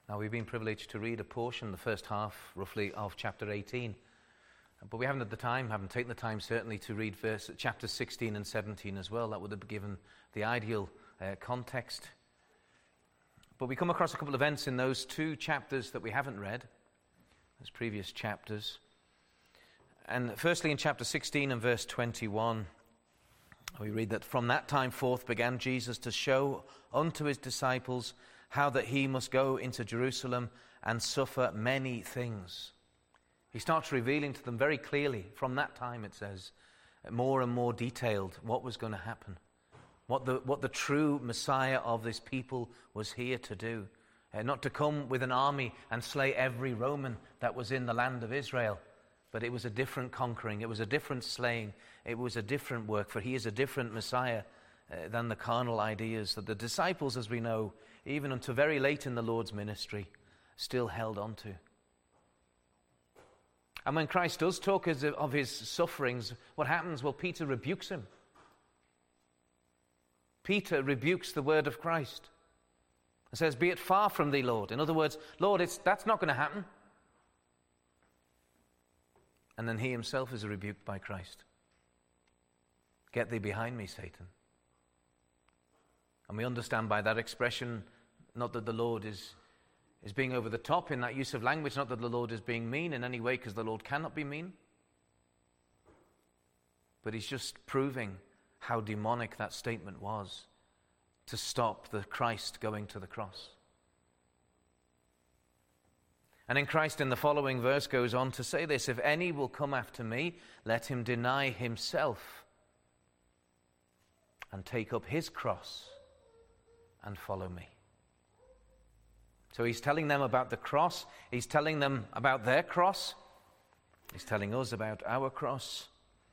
Now, we've been privileged to read a portion, the first half, roughly, of chapter 18. But we haven't taken the time, certainly, to read chapters 16 and 17 as well. That would have given the ideal context. But we come across a couple of events in those two chapters that we haven't read, those previous chapters. And firstly, in chapter 16 and verse 21, we read that from that time forth began Jesus to show unto his disciples how that he must go into Jerusalem and suffer many things. He starts revealing to them very clearly, from that time it says, more and more detailed what was going to happen, what the true Messiah of this people was here to do. Not to come with an army and slay every Roman that was in the land of Israel, but it was a different conquering, it was a different slaying, it was a different work, for he is a different Messiah than the carnal ideas that the disciples, as we know, even until very late in the Lord's ministry, still held on to. And when Christ does talk of his sufferings, what happens? Well, Peter rebukes him. Peter rebukes the word of Christ and says, "Be it far from thee, Lord." In other words, Lord, that's not going to happen. And then he himself is rebuked by Christ. "Get thee behind me, Satan." And we understand by that expression, not that the Lord is being over the top in that use of language, not that the Lord is being mean in any way, because the Lord cannot be mean. But he's just proving how demonic that statement was to stop the Christ going to the cross. And in Christ, in the following verse, goes on to say this: "If any will come after me, let him deny himself and take up his cross and follow me." So he's telling them about the cross. He's telling them about their cross. He's telling us about our cross.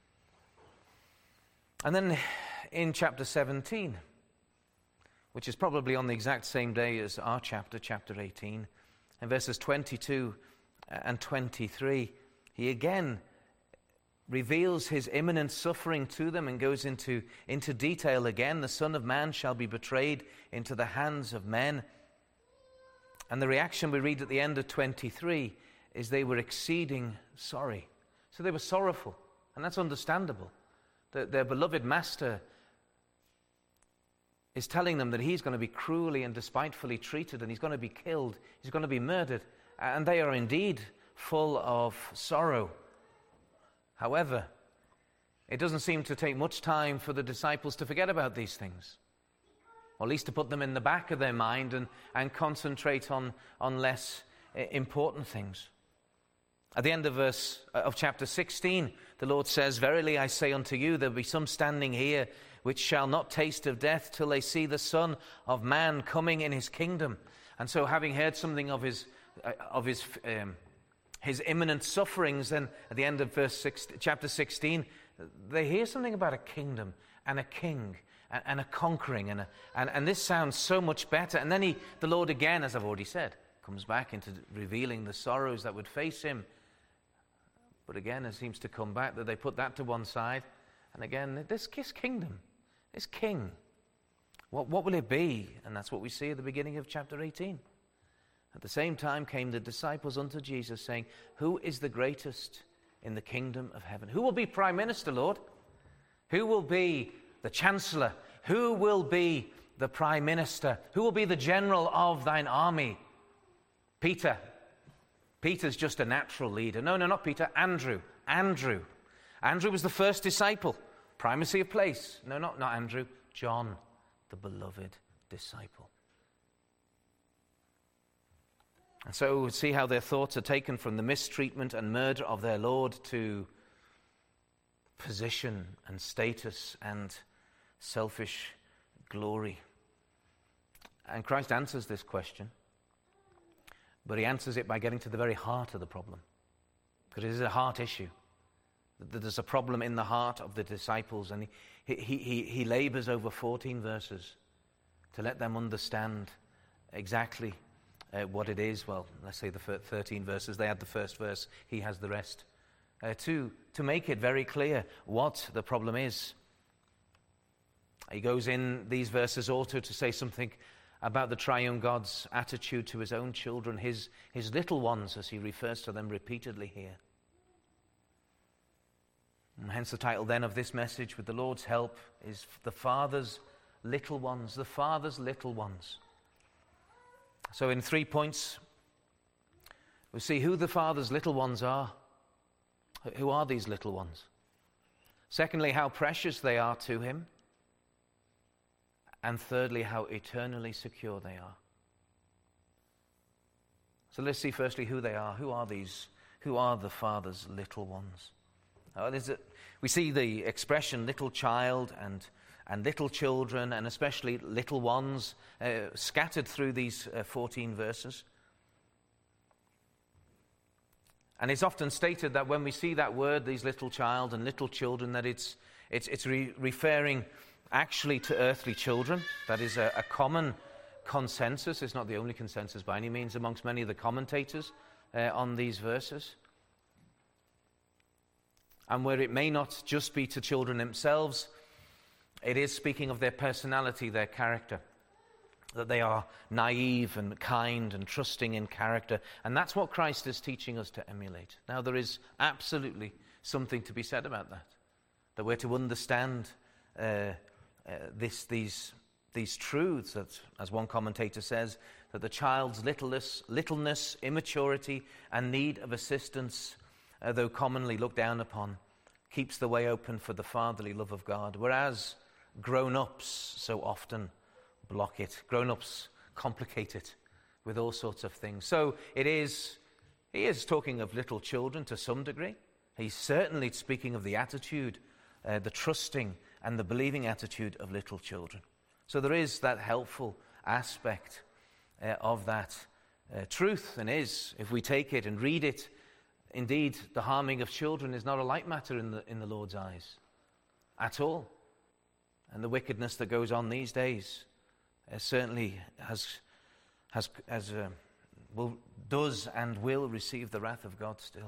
And then in chapter 17, which is probably on the exact same day as our chapter 18, in verses 22 and 23, he again reveals his imminent suffering to them and goes into detail again. "The Son of Man shall be betrayed into the hands of men." And the reaction we read at the end of 23 is they were exceeding sorry. So they were sorrowful, and that's understandable. Their beloved master is telling them that he's going to be cruelly and despitefully treated, and he's going to be killed, he's going to be murdered, and they are indeed full of sorrow. However, it doesn't seem to take much time for the disciples to forget about these things, or at least to put them in the back of their mind and concentrate on less important things. At the end of chapter 16, the Lord says, "Verily I say unto you, there will be some standing here which shall not taste of death till they see the Son of Man coming in his kingdom." And so, having heard something of his imminent sufferings, then at the end of chapter 16, they hear something about a kingdom and a king and a conquering, and this sounds so much better. And then the Lord again, as I've already said, comes back into revealing the sorrows that would face him. But again, it seems to come back that they put that to one side, and again, this kingdom, this king, what will it be? And that's what we see at the beginning of chapter 18. At the same time came the disciples unto Jesus, saying, "Who is the greatest in the kingdom of heaven?" Who will be prime minister, Lord? Who will be the chancellor? Who will be the prime minister? Who will be the general of thine army? Peter. Peter's just a natural leader. No, not Peter. Andrew. Andrew was the first disciple. Primacy of place. No, not Andrew. John, the beloved disciple. And so we see how their thoughts are taken from the mistreatment and murder of their Lord to position and status and selfish glory. And Christ answers this question, but he answers it by getting to the very heart of the problem, because it is a heart issue. There's a problem in the heart of the disciples, and he labors over 14 verses to let them understand exactly what it is. Well, let's say the 13 verses. They had the first verse, he has the rest. To make it very clear what the problem is. He goes in these verses also to say something about the triune God's attitude to his own children, his little ones, as he refers to them repeatedly here. And hence the title then of this message, with the Lord's help, is The Father's Little Ones. The Father's Little Ones. So in 3 points, we see who the Father's little ones are. Who are these little ones? Secondly, how precious they are to him. And thirdly, how eternally secure they are. So let's see firstly who they are. Who are these? Who are the Father's little ones? We see the expression little child and little children, and especially little ones, scattered through these 14 verses. And it's often stated that when we see that word, these little child and little children, that it's referring actually to earthly children. That is a common consensus. It's not the only consensus by any means amongst many of the commentators on these verses. And where it may not just be to children themselves, it is speaking of their personality, their character, that they are naive and kind and trusting in character. And that's what Christ is teaching us to emulate. Now, there is absolutely something to be said about that we're to understand these truths, that, as one commentator says, that the child's littleness, immaturity, and need of assistance, though commonly looked down upon, keeps the way open for the fatherly love of God, whereas grown-ups so often block it. Grown-ups complicate it with all sorts of things. So he is talking of little children to some degree. He's certainly speaking of the attitude, the trusting and the believing attitude of little children. So there is that helpful aspect of that truth, and if we take it and read it, indeed, the harming of children is not a light matter in the Lord's eyes at all. And the wickedness that goes on these days certainly does and will receive the wrath of God still.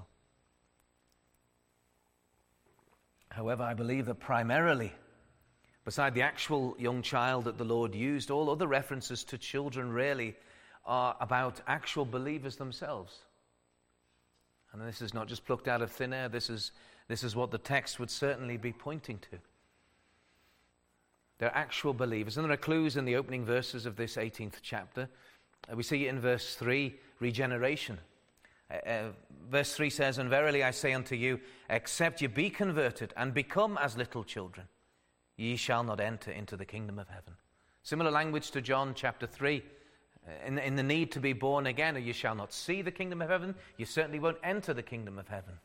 However, I believe that primarily, beside the actual young child that the Lord used, all other references to children really are about actual believers themselves. And this is not just plucked out of thin air. This is what the text would certainly be pointing to. They're actual believers. And there are clues in the opening verses of this 18th chapter. We see in verse 3, regeneration. Verse 3 says, "And verily I say unto you, except ye be converted and become as little children, ye shall not enter into the kingdom of heaven." Similar language to John chapter 3. In the need to be born again, or you shall not see the kingdom of heaven, you certainly won't enter the kingdom of heaven.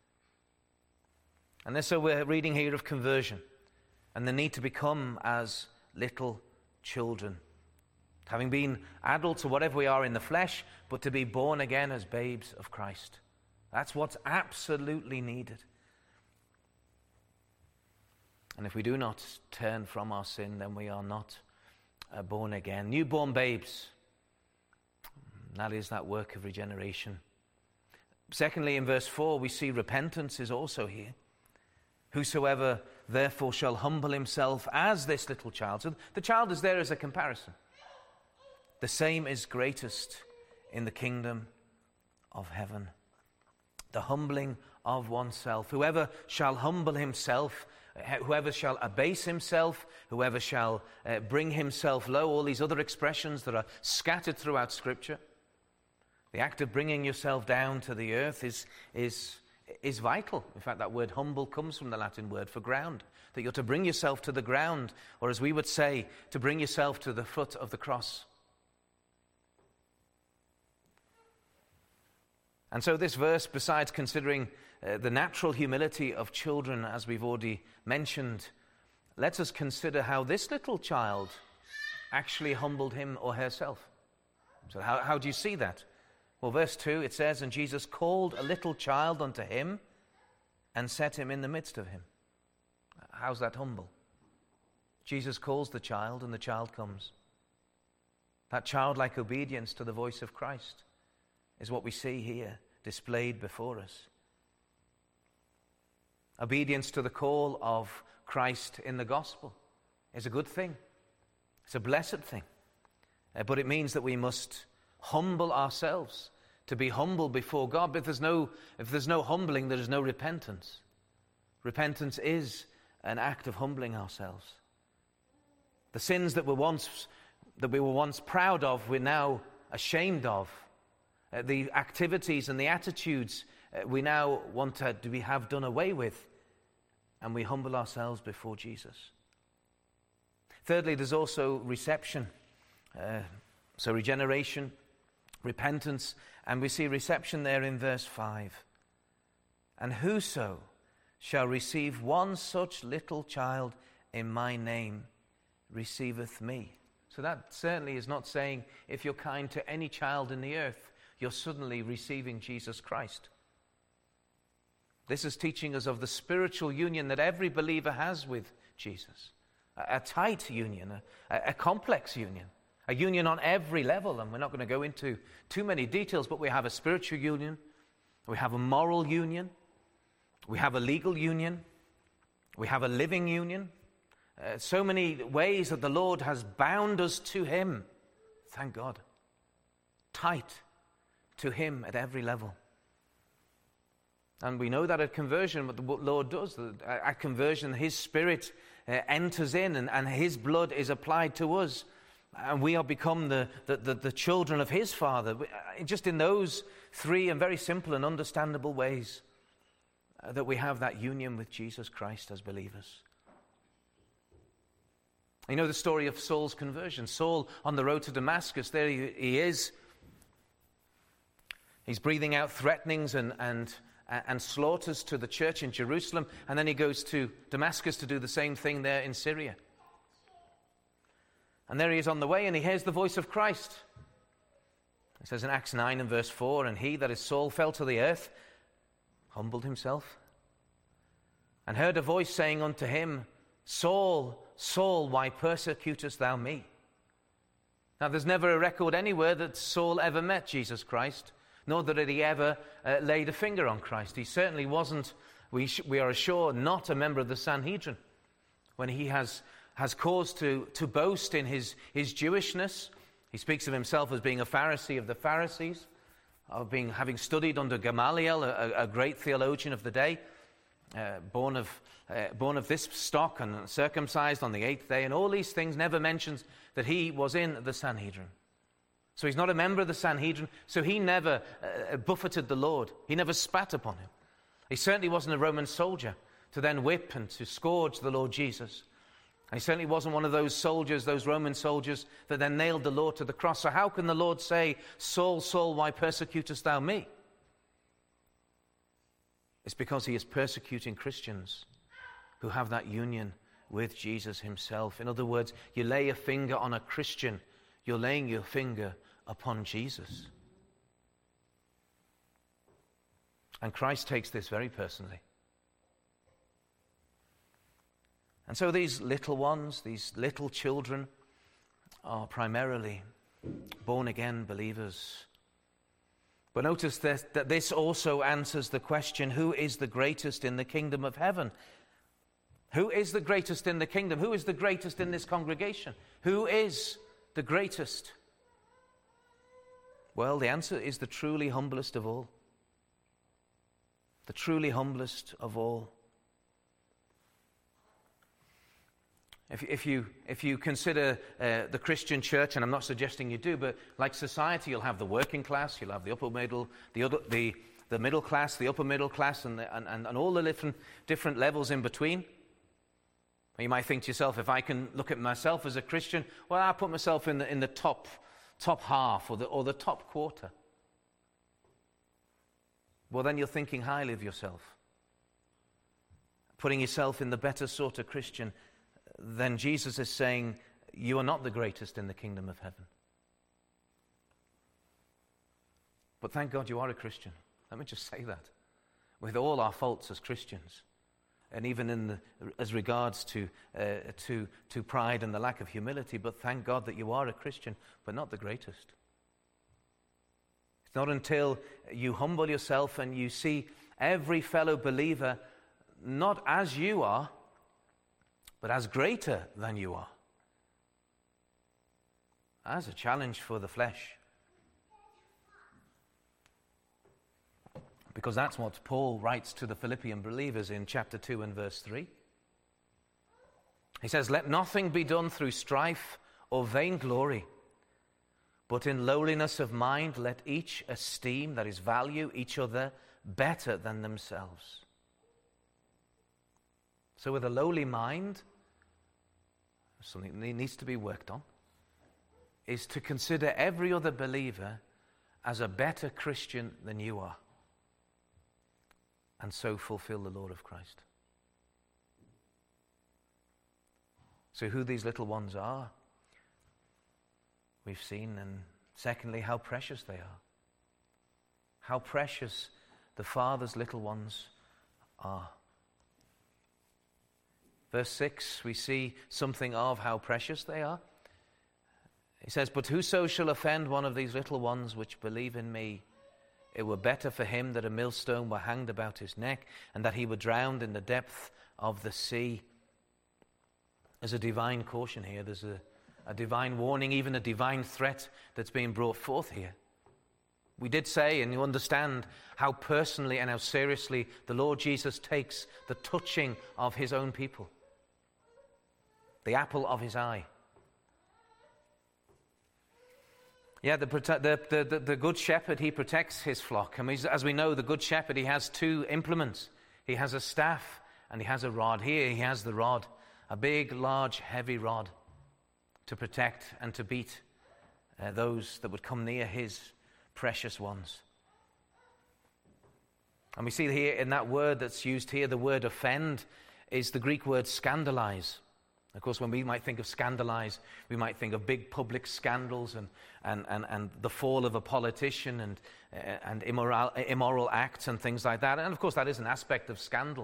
And so we're reading here of conversion and the need to become as little children. Having been adults or whatever we are in the flesh, but to be born again as babes of Christ. That's what's absolutely needed. And if we do not turn from our sin, then we are not born again. Newborn babes. That is that work of regeneration. Secondly, in verse 4, we see repentance is also here. "Whosoever therefore shall humble himself as this little child." So the child is there as a comparison. "The same is greatest in the kingdom of heaven." The humbling of oneself. Whoever shall humble himself, whoever shall abase himself, whoever shall bring himself low, all these other expressions that are scattered throughout Scripture. The act of bringing yourself down to the earth is vital. In fact, that word humble comes from the Latin word for ground. That you're to bring yourself to the ground, or as we would say, to bring yourself to the foot of the cross. And so this verse, besides considering the natural humility of children, as we've already mentioned, lets us consider how this little child actually humbled him or herself. So how do you see that? Well, verse 2, it says, "And Jesus called a little child unto him and set him in the midst of him." How's that humble? Jesus calls the child and the child comes. That childlike obedience to the voice of Christ is what we see here displayed before us. Obedience to the call of Christ in the gospel is a good thing. It's a blessed thing. But it means that we must humble ourselves, to be humble before God. But if there's no humbling, there is no repentance. Repentance is an act of humbling ourselves. The sins that we were once proud of, we're now ashamed of. The activities and the attitudes we now want to have done away with, and we humble ourselves before Jesus. Thirdly, there's also reception. So regeneration, repentance, and we see reception there in verse 5. And whoso shall receive one such little child in my name receiveth me. So that certainly is not saying if you're kind to any child in the earth, you're suddenly receiving Jesus Christ. This is teaching us of the spiritual union that every believer has with Jesus. A tight union, a complex union, a union on every level. And we're not going to go into too many details, but we have a spiritual union, we have a moral union, we have a legal union, we have a living union. So many ways that the Lord has bound us to him. Thank God. Tight to him at every level. And we know that at conversion, what the Lord does, at conversion, his Spirit enters in and his blood is applied to us. And we are become the children of his Father. Just in those three and very simple and understandable ways that we have that union with Jesus Christ as believers. You know the story of Saul's conversion. Saul on the road to Damascus, there he is. He's breathing out threatenings and slaughters to the church in Jerusalem, and then he goes to Damascus to do the same thing there in Syria. And there he is on the way, and he hears the voice of Christ. It says in Acts 9 and verse 4, and he, that is Saul, fell to the earth, humbled himself, and heard a voice saying unto him, Saul, Saul, why persecutest thou me? Now there's never a record anywhere that Saul ever met Jesus Christ, nor that he ever laid a finger on Christ. He certainly wasn't, we are assured, not a member of the Sanhedrin. When he has cause to boast in his Jewishness, he speaks of himself as being a Pharisee of the Pharisees, of having studied under Gamaliel, a great theologian of the day, born of this stock and circumcised on the 8th day, and all these things, never mentions that he was in the Sanhedrin. So he's not a member of the Sanhedrin, so he never buffeted the Lord. He never spat upon him. He certainly wasn't a Roman soldier to then whip and to scourge the Lord Jesus. And he certainly wasn't one of those soldiers, those Roman soldiers, that then nailed the Lord to the cross. So how can the Lord say, Saul, Saul, why persecutest thou me? It's because he is persecuting Christians who have that union with Jesus himself. In other words, you lay a finger on a Christian, you're laying your finger upon Jesus. And Christ takes this very personally. And so these little ones, these little children, are primarily born-again believers. But notice that this also answers the question, who is the greatest in the kingdom of heaven? Who is the greatest in the kingdom? Who is the greatest in this congregation? Who is the greatest? Well, the answer is the truly humblest of all. The truly humblest of all. If you consider the Christian church, and I'm not suggesting you do, but like society, you'll have the working class, you'll have the upper middle, the middle class, the upper middle class, and all the different levels in between. You might think to yourself, if I can look at myself as a Christian, well, I'll put myself in the top half or the top quarter. Well, then you're thinking highly of yourself, putting yourself in the better sort of Christian. Then Jesus is saying, you are not the greatest in the kingdom of heaven. But thank God you are a Christian. Let me just say that. With all our faults as Christians, and even as regards to pride and the lack of humility, but thank God that you are a Christian, but not the greatest. It's not until you humble yourself and you see every fellow believer not as you are, but as greater than you are. as a challenge for the flesh. Because that's what Paul writes to the Philippian believers in chapter 2 and verse 3. He says, "Let nothing be done through strife or vainglory, but in lowliness of mind let each esteem," that is, value each other better than themselves. So with a lowly mind, something that needs to be worked on, is to consider every other believer as a better Christian than you are, and so fulfill the law of Christ. So who these little ones are, we've seen, and secondly, how precious they are. How precious the Father's little ones are. Verse 6, we see something of how precious they are. He says, "But whoso shall offend one of these little ones which believe in me, it were better for him that a millstone were hanged about his neck, and that he were drowned in the depth of the sea." There's a divine caution here. There's a divine warning, even a divine threat that's being brought forth here. We did say, and you understand, how personally and how seriously the Lord Jesus takes the touching of his own people. The apple of his eye. Yeah, the good shepherd, he protects his flock. And as we know, the good shepherd, he has two implements. He has a staff and he has a rod. Here he has the rod, a big, large, heavy rod to protect and to beat those that would come near his precious ones. And we see here in that word that's used here, the word offend is the Greek word scandalize. Of course, when we might think of scandalize, we might think of big public scandals and the fall of a politician and immoral acts and things like that. And of course, that is an aspect of scandal.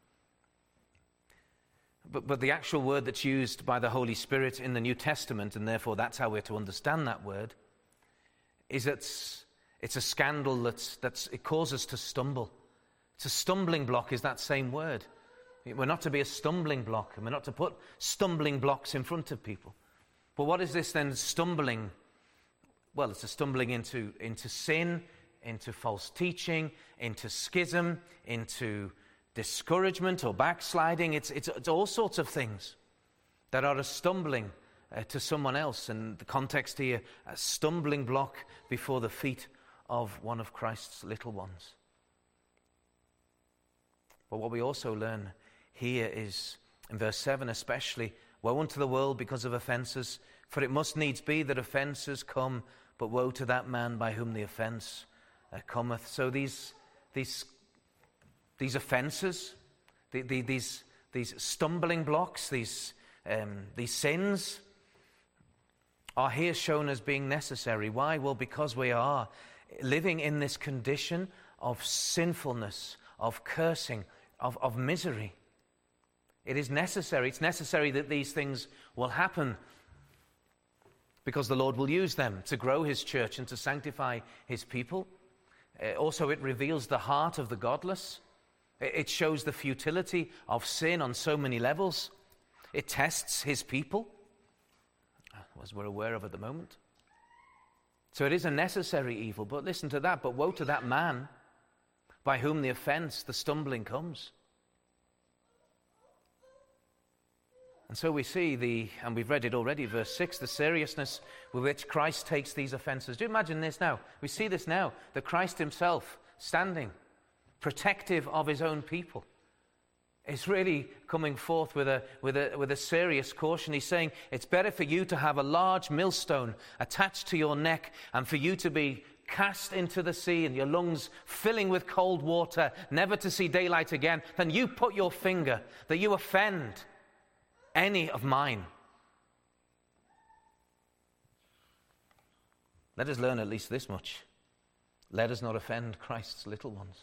But the actual word that's used by the Holy Spirit in the New Testament, and therefore that's how we're to understand that word, is it's a scandal it causes us to stumble. It's a stumbling block is that same word. We're not to be a stumbling block, and we're not to put stumbling blocks in front of people. But what is this then, stumbling? Well, it's a stumbling into sin, into false teaching, into schism, into discouragement or backsliding. It's all sorts of things that are a stumbling to someone else. And the context here, a stumbling block before the feet of one of Christ's little ones. But what we also learn here is, in verse 7 especially, woe unto the world because of offences, for it must needs be that offences come, but woe to that man by whom the offence cometh. So these offences, these stumbling blocks, these sins are here shown as being necessary. Why? Well, because we are living in this condition of sinfulness, of cursing, of misery. It is necessary. It's necessary that these things will happen because the Lord will use them to grow his church and to sanctify his people. Also, it reveals the heart of the godless. It shows the futility of sin on so many levels. It tests his people, as we're aware of at the moment. So it is a necessary evil. But listen to that. But woe to that man by whom the offense, the stumbling comes. And so we see and we've read it already, verse 6, the seriousness with which Christ takes these offenses. Do you imagine this now? We see this now, that Christ himself standing, protective of his own people, is really coming forth with a serious caution. He's saying, it's better for you to have a large millstone attached to your neck and for you to be cast into the sea and your lungs filling with cold water, never to see daylight again, than you put your finger, that you offend any of mine. Let us learn at least this much. Let us not offend Christ's little ones.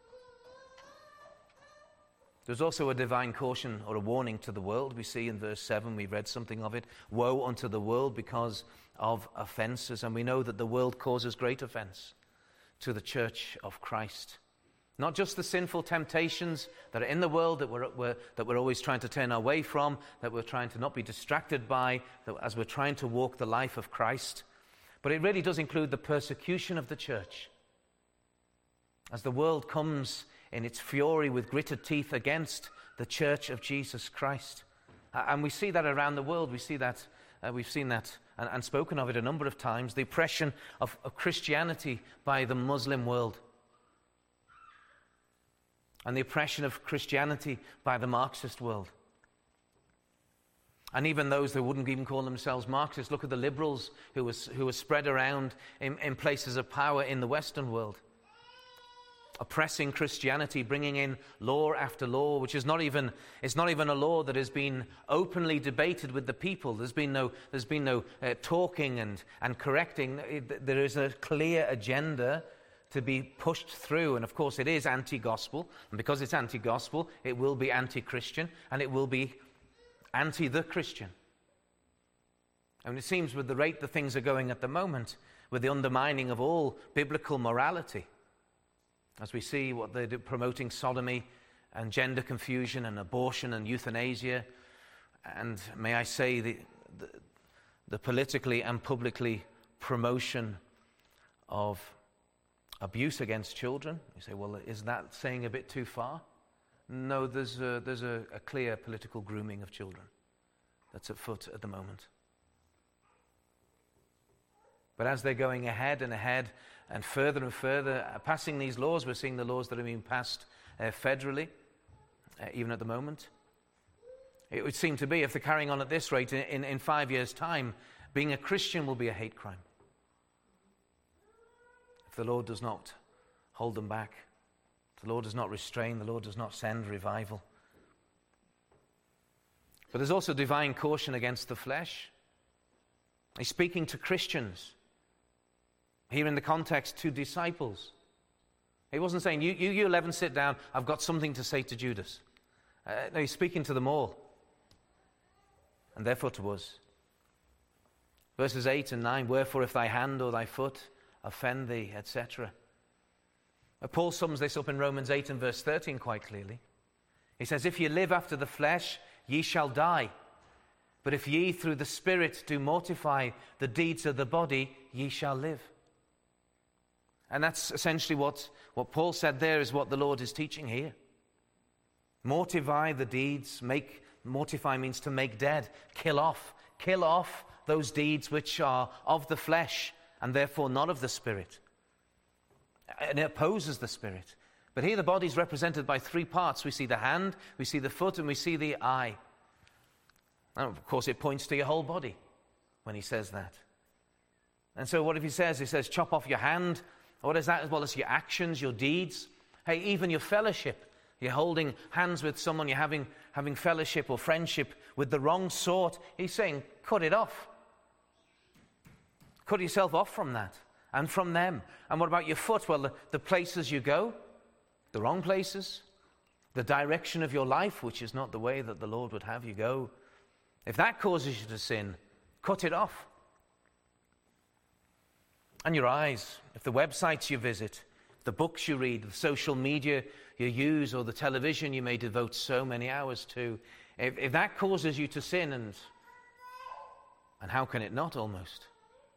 There's also a divine caution or a warning to the world. We see in verse 7, we read something of it. Woe unto the world because of offenses. And we know that the world causes great offense to the church of Christ. Not just the sinful temptations that are in the world that we're always trying to turn away from, that we're trying to not be distracted by, as we're trying to walk the life of Christ. But it really does include the persecution of the church. As the world comes in its fury with gritted teeth against the church of Jesus Christ. And we see that around the world. We see that, we've seen that and spoken of it a number of times. The oppression of Christianity by the Muslim world. And the oppression of Christianity by the Marxist world. And even those that wouldn't even call themselves Marxists, look at the liberals who were spread around in places of power in the Western world. Oppressing Christianity, bringing in law after law, which is not even a law that has been openly debated with the people. There's been no talking and correcting. There is a clear agenda to be pushed through, and of course it is anti-gospel, and because it's anti-gospel, it will be anti-Christian, and it will be anti-the Christian. And it seems with the rate that things are going at the moment, with the undermining of all biblical morality, as we see what they're promoting sodomy and gender confusion and abortion and euthanasia, and may I say the politically and publicly promotion of abuse against children. You say, well, is that saying a bit too far? No, there's a clear political grooming of children that's afoot at the moment. But as they're going ahead and further passing these laws, we're seeing the laws that are being passed federally, even at the moment. It would seem to be, if they're carrying on at this rate, in 5 years' time, being a Christian will be a hate crime. The Lord does not hold them back. The Lord does not restrain. The Lord does not send revival. But there's also divine caution against the flesh. He's speaking to Christians. Here in the context, to disciples. He wasn't saying, you 11 sit down, I've got something to say to Judas. No, he's speaking to them all. And therefore to us. Verses 8 and 9, wherefore if thy hand or thy foot offend thee, etc. Paul sums this up in Romans 8 and verse 13 quite clearly. He says, if ye live after the flesh, ye shall die. But if ye through the Spirit do mortify the deeds of the body, ye shall live. And that's essentially what Paul said there is what the Lord is teaching here. Mortify the deeds. Mortify means to make dead. Kill off those deeds which are of the flesh, and therefore not of the Spirit. And it opposes the Spirit. But here the body is represented by three parts. We see the hand, we see the foot, and we see the eye. And of course it points to your whole body when he says that. And so what if he says? He says, chop off your hand. What is that? As well as your actions, your deeds. Hey, even your fellowship. You're holding hands with someone, you're having fellowship or friendship with the wrong sort. He's saying, cut it off. Cut yourself off from that and from them. And what about your foot? Well, the places you go, the wrong places, the direction of your life, which is not the way that the Lord would have you go. If that causes you to sin, cut it off. And your eyes, if the websites you visit, the books you read, the social media you use, or the television you may devote so many hours to, if that causes you to sin, and how can it not almost?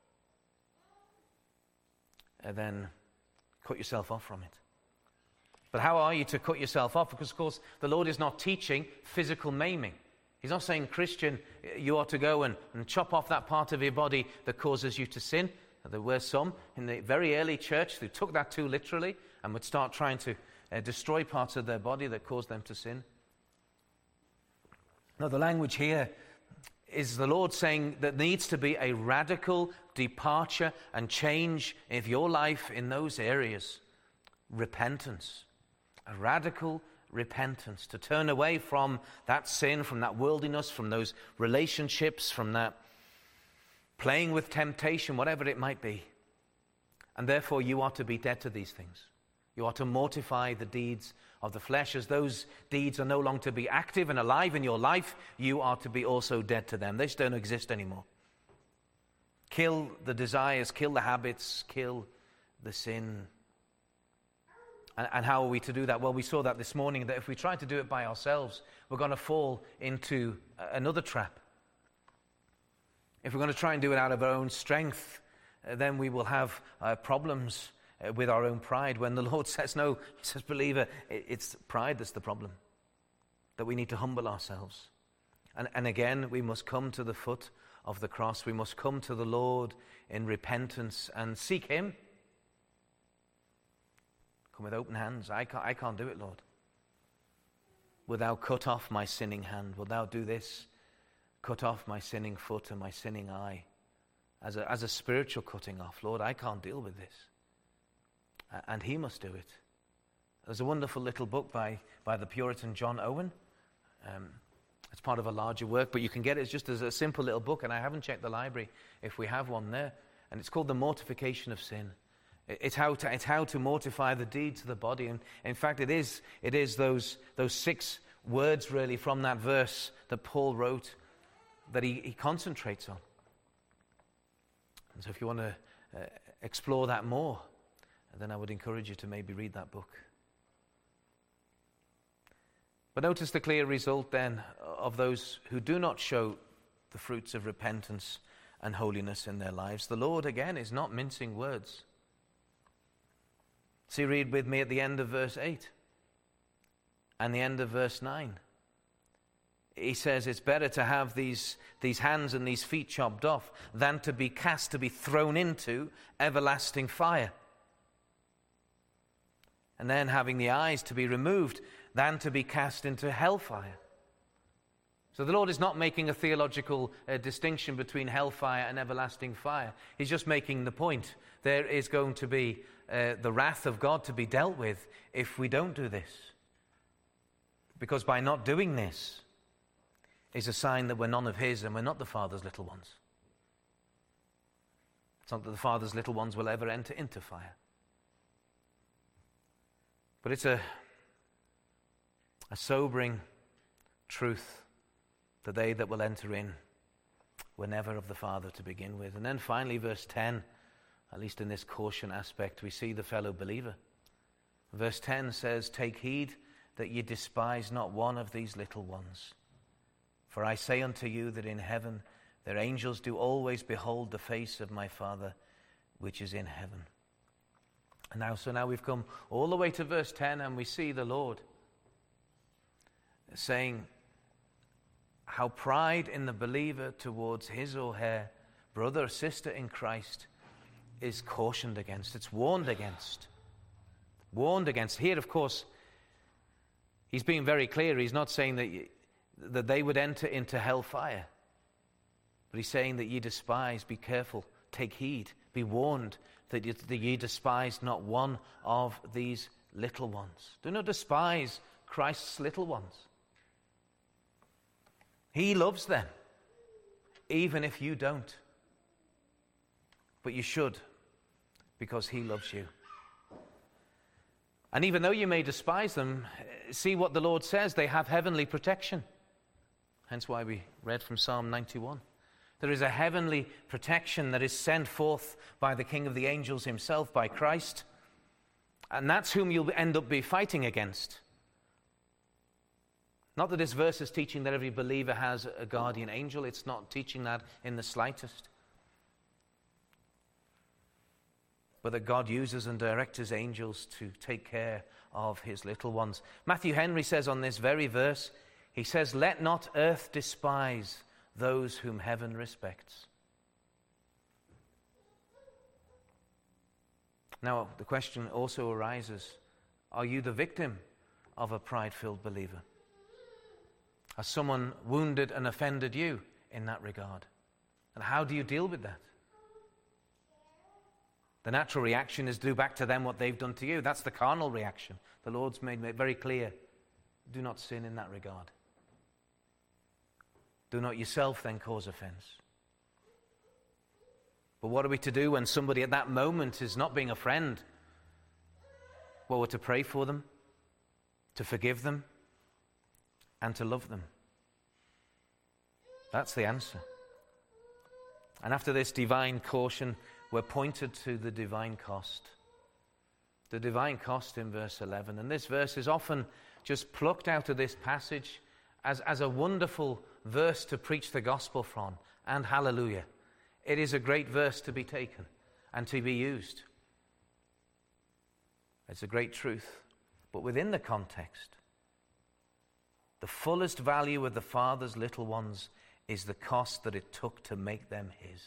Then cut yourself off from it. But how are you to cut yourself off? Because, of course, the Lord is not teaching physical maiming. He's not saying, Christian, you ought to go and chop off that part of your body that causes you to sin. There were some in the very early church who took that too literally and would start trying to destroy parts of their body that caused them to sin. No, the language here is the Lord saying that there needs to be a radical departure and change of your life in those areas. Repentance. A radical repentance. To turn away from that sin, from that worldliness, from those relationships, from that playing with temptation, whatever it might be. And therefore you are to be dead to these things. You are to mortify the deeds of the flesh. As those deeds are no longer to be active and alive in your life, you are to be also dead to them. They just don't exist anymore. Kill the desires, kill the habits, kill the sin. And how are we to do that? Well, we saw that this morning, that if we try to do it by ourselves, we're going to fall into another trap. If we're going to try and do it out of our own strength, then we will have problems with our own pride. When the Lord says no, he says, believer, it's pride that's the problem, that we need to humble ourselves. And again, we must come to the foot of the cross. We must come to the Lord in repentance and seek him. Come with open hands. I can't do it, Lord. Wilt thou cut off my sinning hand? Wilt thou do this? Cut off my sinning foot and my sinning eye. As a spiritual cutting off. Lord, I can't deal with this. And he must do it. There's a wonderful little book by the Puritan John Owen. It's part of a larger work, but you can get it just as a simple little book, and I haven't checked the library if we have one there. And it's called The Mortification of Sin. It's how to mortify the deeds of the body. And in fact, it is those 6 words really from that verse that Paul wrote that he concentrates on. And so if you want to explore that more, then I would encourage you to maybe read that book. But notice the clear result then of those who do not show the fruits of repentance and holiness in their lives. The Lord, again, is not mincing words. See, read with me at the end of verse 8 and the end of verse 9. He says it's better to have these hands and these feet chopped off than to be cast, to be thrown into everlasting fire. And then having the eyes to be removed than to be cast into hellfire. So the Lord is not making a theological distinction between hellfire and everlasting fire. He's just making the point. There is going to be the wrath of God to be dealt with if we don't do this. Because by not doing this is a sign that we're none of his and we're not the Father's little ones. It's not that the Father's little ones will ever enter into fire. But it's a sobering truth that they that will enter in were never of the Father to begin with. And then finally, verse 10, at least in this caution aspect, we see the fellow believer. Verse 10 says, take heed that ye despise not one of these little ones. For I say unto you that in heaven their angels do always behold the face of my Father which is in heaven. And now we've come all the way to verse 10, and we see the Lord saying how pride in the believer towards his or her brother or sister in Christ is cautioned against. It's warned against. Warned against. Here, of course, he's being very clear. He's not saying that they would enter into hellfire. But he's saying that ye despise, be careful, take heed, be warned that ye despise not one of these little ones. Do not despise Christ's little ones. He loves them, even if you don't. But you should, because he loves you. And even though you may despise them, see what the Lord says. They have heavenly protection. Hence why we read from Psalm 91. There is a heavenly protection that is sent forth by the King of the angels himself, by Christ. And that's whom you'll end up be fighting against. Not that this verse is teaching that every believer has a guardian angel. It's not teaching that in the slightest. But that God uses and directs his angels to take care of his little ones. Matthew Henry says on this very verse, he says, let not earth despise those whom heaven respects. Now, the question also arises, are you the victim of a pride-filled believer? Has someone wounded and offended you in that regard? And how do you deal with that? The natural reaction is do back to them what they've done to you. That's the carnal reaction. The Lord's made it very clear. Do not sin in that regard. Do not yourself then cause offense. But what are we to do when somebody at that moment is not being a friend? Well, we're to pray for them, to forgive them, and to love them. That's the answer. And after this divine caution, we're pointed to the divine cost. The divine cost in verse 11. And this verse is often just plucked out of this passage as a wonderful verse to preach the gospel from. And hallelujah. It is a great verse to be taken and to be used. It's a great truth. But within the context, the fullest value of the Father's little ones is the cost that it took to make them his.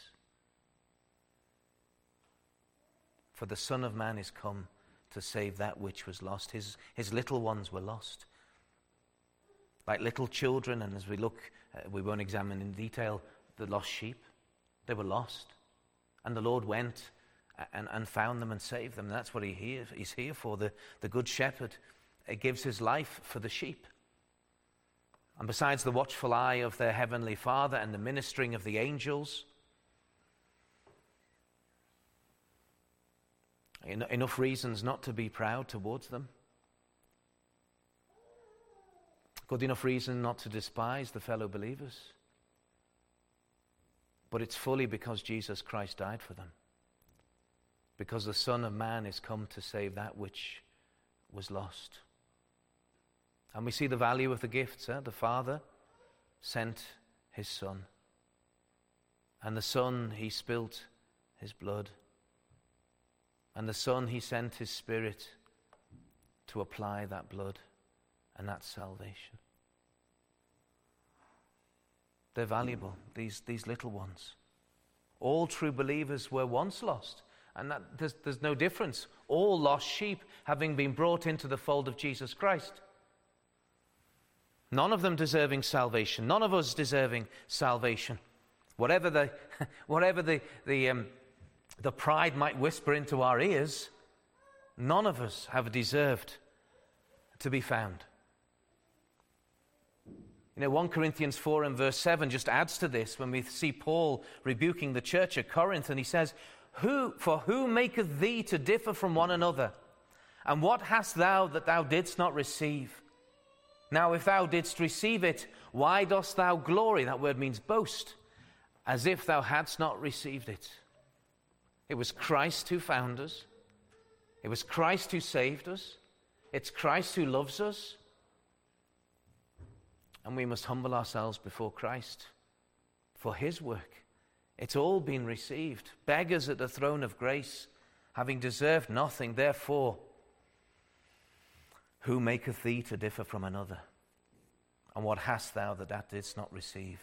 For the Son of Man is come to save that which was lost. His little ones were lost. Like little children, and as we look, we won't examine in detail the lost sheep. They were lost. And the Lord went and found them and saved them. And that's what he's here for. The good shepherd gives his life for the sheep. And besides the watchful eye of their heavenly Father and the ministering of the angels, enough reasons not to be proud towards them. Good enough reason not to despise the fellow believers. But it's fully because Jesus Christ died for them. Because the Son of Man is come to save that which was lost. And we see the value of the gifts. The Father sent his Son. And the Son, he spilt his blood. And the Son, he sent his Spirit to apply that blood and that salvation. They're valuable, these little ones. All true believers were once lost. And that there's no difference. All lost sheep having been brought into the fold of Jesus Christ. None of them deserving salvation. None of us deserving salvation. Whatever the pride might whisper into our ears, none of us have deserved to be found. 1 Corinthians 4 and verse 7 just adds to this when we see Paul rebuking the church at Corinth, and he says, who maketh thee to differ from one another? And what hast thou that thou didst not receive? Now if thou didst receive it, why dost thou glory? That word means boast, as if thou hadst not received it. It was Christ who found us. It was Christ who saved us. It's Christ who loves us. And we must humble ourselves before Christ for his work. It's all been received. Beggars at the throne of grace, having deserved nothing. Therefore, who maketh thee to differ from another? And what hast thou that thou didst not receive?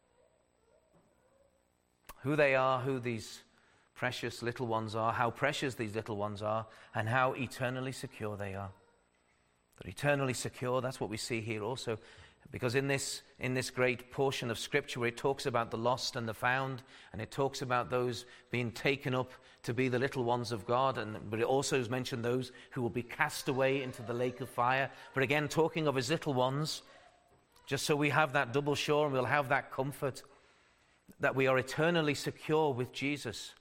Who they are, who these precious little ones are, how precious these little ones are, and how eternally secure they are. They're eternally secure, that's what we see here also. Because in this great portion of Scripture where it talks about the lost and the found, and it talks about those being taken up to be the little ones of God, but it also has mentioned those who will be cast away into the lake of fire. But again, talking of his little ones, just so we have that double sure and we'll have that comfort that we are eternally secure with Jesus.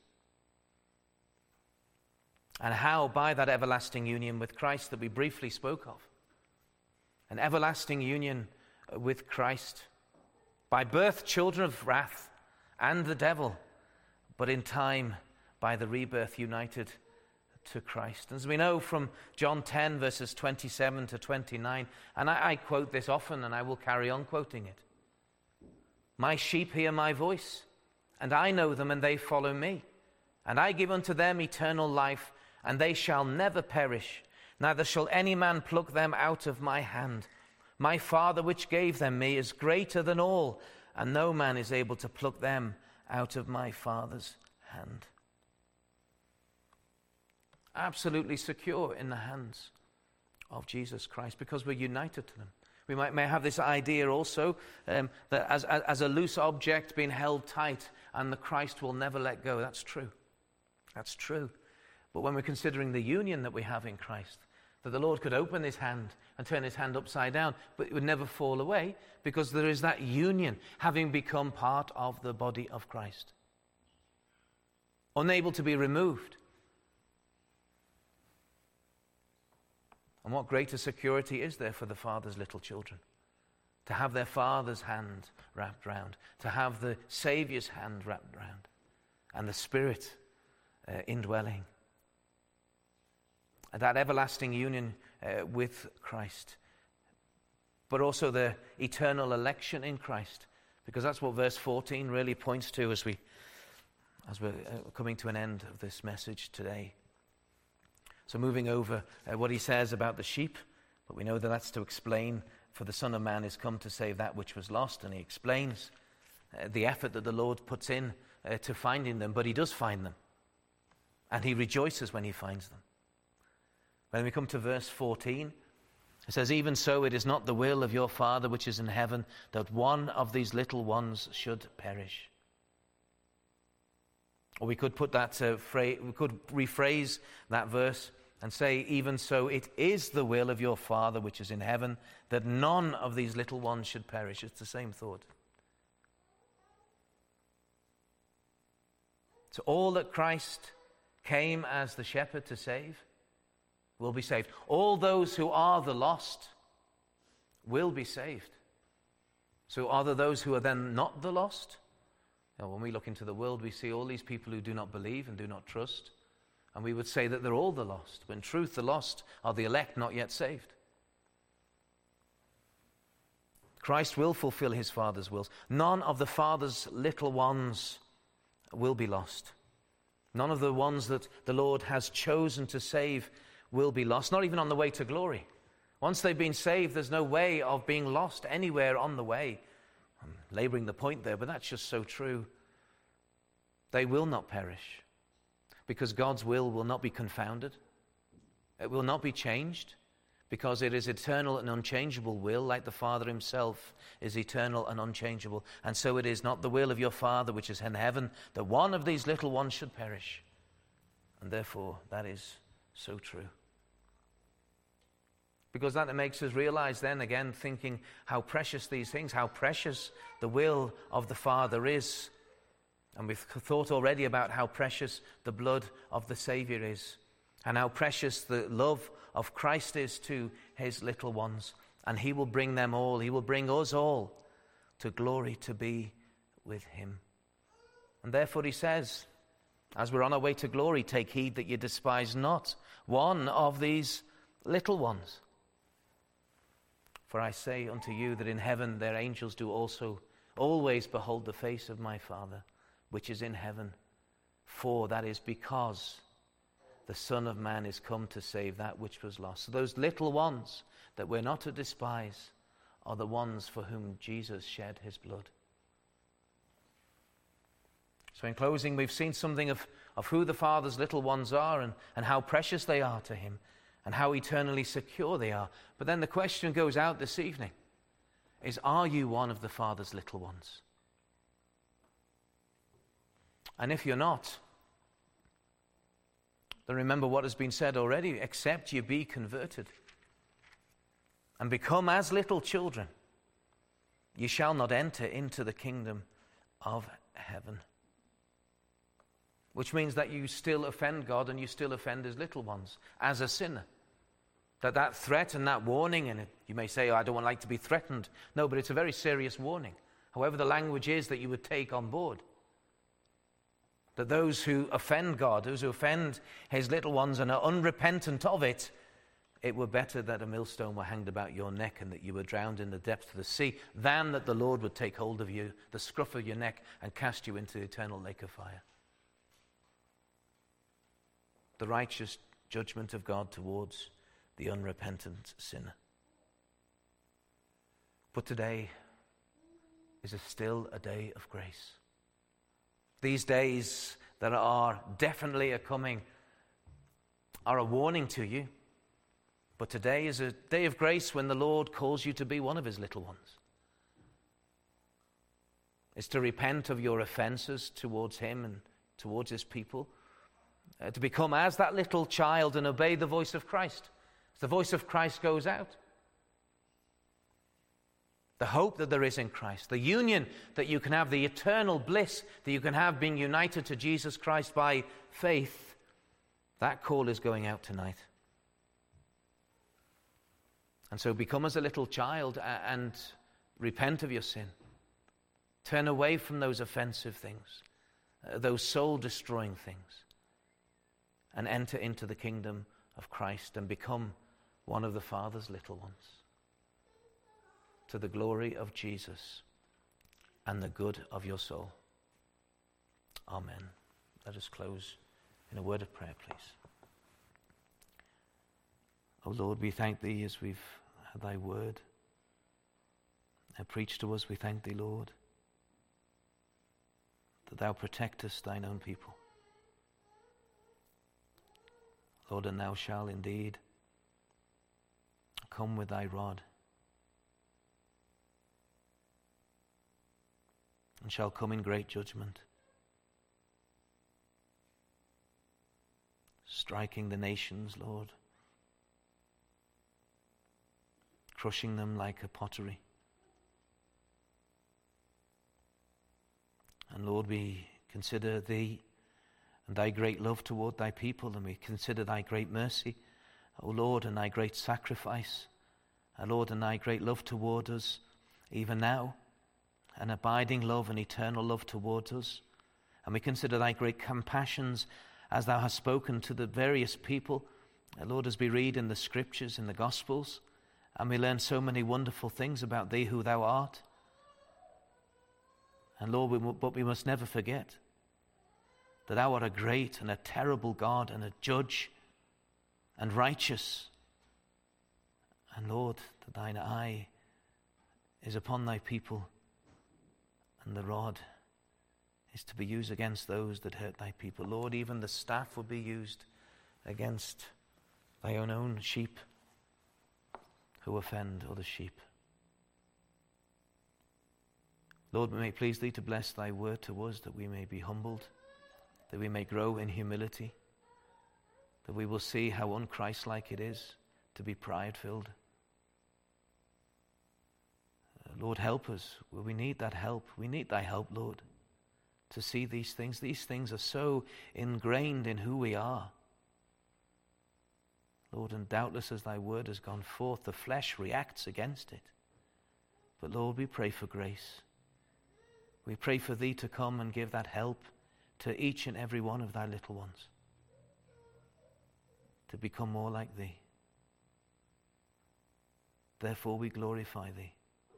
And how? By that everlasting union with Christ that we briefly spoke of. An everlasting union with Christ, by birth children of wrath and the devil, but in time by the rebirth united to Christ. As we know from John 10 verses 27 to 29, and I quote this often and I will carry on quoting it. My sheep hear my voice, and I know them and they follow me, and I give unto them eternal life, and they shall never perish, neither shall any man pluck them out of my hand. My Father which gave them me is greater than all, and no man is able to pluck them out of my Father's hand. Absolutely secure in the hands of Jesus Christ because we're united to them. We may have this idea also that as a loose object being held tight and the Christ will never let go. That's true. That's true. But when we're considering the union that we have in Christ, that the Lord could open his hand and turn his hand upside down, but it would never fall away because there is that union, having become part of the body of Christ. Unable to be removed. And what greater security is there for the Father's little children? To have their Father's hand wrapped round, to have the Saviour's hand wrapped round, and the Spirit indwelling. that everlasting union with Christ, but also the eternal election in Christ, because that's what verse 14 really points to as we're coming to an end of this message today. So moving over what he says about the sheep, but we know that that's to explain, for the Son of Man is come to save that which was lost, and he explains the effort that the Lord puts in to finding them, but he does find them, and he rejoices when he finds them. When we come to verse 14, it says, even so it is not the will of your Father which is in heaven that one of these little ones should perish. Or we could put that we could rephrase that verse and say, even so it is the will of your Father which is in heaven that none of these little ones should perish. It's the same thought. So all that Christ came as the shepherd to save will be saved. All those who are the lost will be saved. So are there those who are then not the lost? Now, when we look into the world, we see all these people who do not believe and do not trust, and we would say that they're all the lost. But in truth, the lost are the elect not yet saved. Christ will fulfill his Father's wills. None of the Father's little ones will be lost. None of the ones that the Lord has chosen to save will be lost, not even on the way to glory. Once they've been saved, there's no way of being lost anywhere on the way. I'm laboring the point there, but that's just so true. They will not perish, because God's will not be confounded. It will not be changed, because it is eternal and unchangeable will, like the Father himself is eternal and unchangeable. And so it is not the will of your Father which is in heaven that one of these little ones should perish. And therefore, that is so true. Because that makes us realize then again, thinking how precious these things, how precious the will of the Father is. And we've thought already about how precious the blood of the Savior is, and how precious the love of Christ is to his little ones. And he will bring them all, he will bring us all to glory to be with him. And therefore he says, as we're on our way to glory, take heed that you despise not one of these little ones. For I say unto you that in heaven their angels do also always behold the face of my Father, which is in heaven. For that is because the Son of Man is come to save that which was lost. So those little ones that we're not to despise are the ones for whom Jesus shed his blood. So in closing, we've seen something of who the Father's little ones are and how precious they are to him and how eternally secure they are. But then the question goes out this evening is, are you one of the Father's little ones? And if you're not, then remember what has been said already, except you be converted and become as little children, you shall not enter into the kingdom of heaven. Which means that you still offend God and you still offend his little ones as a sinner. That threat and that warning, and you may say, oh, I don't like to be threatened. No, but it's a very serious warning. However the language is that you would take on board. That those who offend God, those who offend his little ones and are unrepentant of it, it were better that a millstone were hanged about your neck and that you were drowned in the depths of the sea, than that the Lord would take hold of you, the scruff of your neck, and cast you into the eternal lake of fire. The righteous judgment of God towards the unrepentant sinner. But today is still a day of grace. These days that are definitely coming are a warning to you. But today is a day of grace when the Lord calls you to be one of his little ones. It's to repent of your offenses towards him and towards his people. To become as that little child and obey the voice of Christ. As the voice of Christ goes out. The hope that there is in Christ. The union that you can have. The eternal bliss that you can have being united to Jesus Christ by faith. That call is going out tonight. And so become as a little child and repent of your sin. Turn away from those offensive things. Those soul-destroying things. And enter into the kingdom of Christ and become one of the Father's little ones, to the glory of Jesus and the good of your soul. Amen. Let us close in a word of prayer, please. O Lord, we thank thee as we've had thy word preached to us. We thank thee, Lord, that thou protectest thine own people. Lord, and thou shalt indeed come with thy rod, and shall come in great judgment, striking the nations, Lord, crushing them like a pottery. And Lord, we consider thee and thy great love toward thy people, and we consider thy great mercy, O Lord, and thy great sacrifice, O Lord, and thy great love toward us, even now, an abiding love and eternal love towards us. And we consider thy great compassions as thou hast spoken to the various people, Lord, as we read in the scriptures, in the Gospels, and we learn so many wonderful things about thee, who thou art. And Lord, but we must never forget that thou art a great and a terrible God and a judge and righteous. And Lord, that thine eye is upon thy people, and the rod is to be used against those that hurt thy people. Lord, even the staff will be used against thy own sheep who offend other sheep. Lord, we may please thee to bless thy word to us, that we may be humbled, that we may grow in humility, that we will see how unchristlike it is to be pride-filled. Lord, help us. We need that help. We need thy help, Lord, to see these things. These things are so ingrained in who we are. Lord, and doubtless as thy word has gone forth, the flesh reacts against it. But Lord, we pray for grace. We pray for thee to come and give that help to each and every one of thy little ones, to become more like thee. Therefore we glorify thee.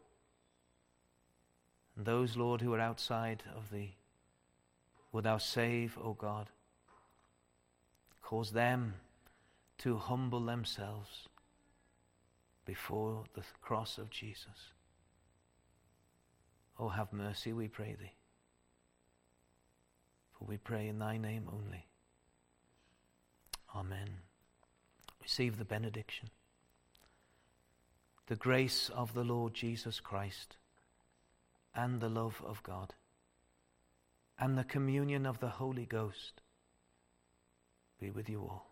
And those, Lord, who are outside of thee, would thou save, O God. Cause them to humble themselves before the cross of Jesus. Oh, have mercy, we pray thee. For we pray in thy name only. Amen. Receive the benediction. The grace of the Lord Jesus Christ, and the love of God, and the communion of the Holy Ghost be with you all.